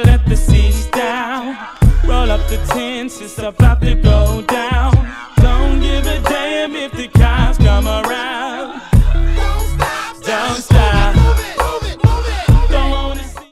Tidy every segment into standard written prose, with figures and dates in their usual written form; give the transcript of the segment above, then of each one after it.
let the seats down. Roll up the tents, it's about to go down. Don't give a damn if the cops come around. Don't stop. Don't wanna see.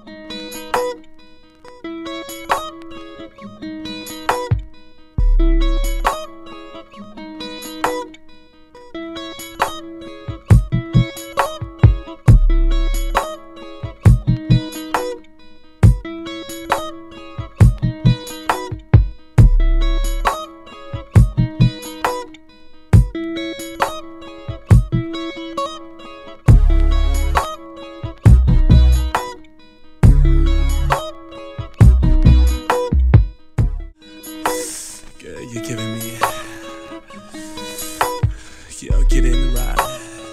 Girl, you're giving me, yo, get in the ride.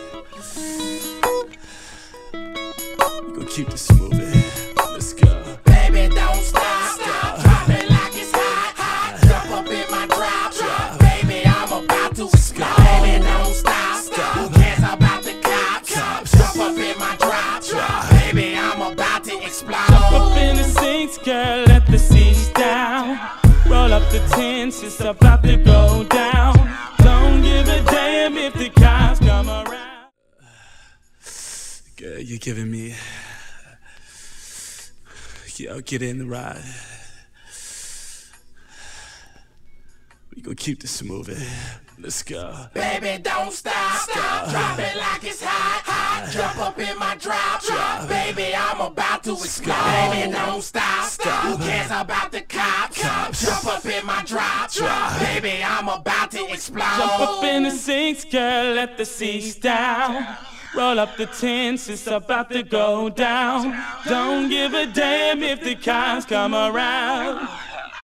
We gon' keep this moving. Let's go. Baby, don't stop. Drop it like it's hot. Jump up in my drop. Baby, I'm about to explode. Baby, don't stop. Who cares about the cops? Jump up in my drop. Baby, I'm about to explode. Jump up in the seats, girl, let the seats down. Roll up the tents, it's about to go down. Don't give a damn if the cops come around. Girl, you're giving me, yo, get in the ride. We gon' keep this moving. Let's go. Baby, don't stop. Drop it like it's hot. Jump up in my drop. Baby, I'm about to explode. Baby, don't stop. Who cares about the cops? Jump up in my drop. Baby, I'm about to explode. Jump up in the seats, girl, let the seats down. Roll up the tents, it's about to go down. Don't give a damn if the cops come around.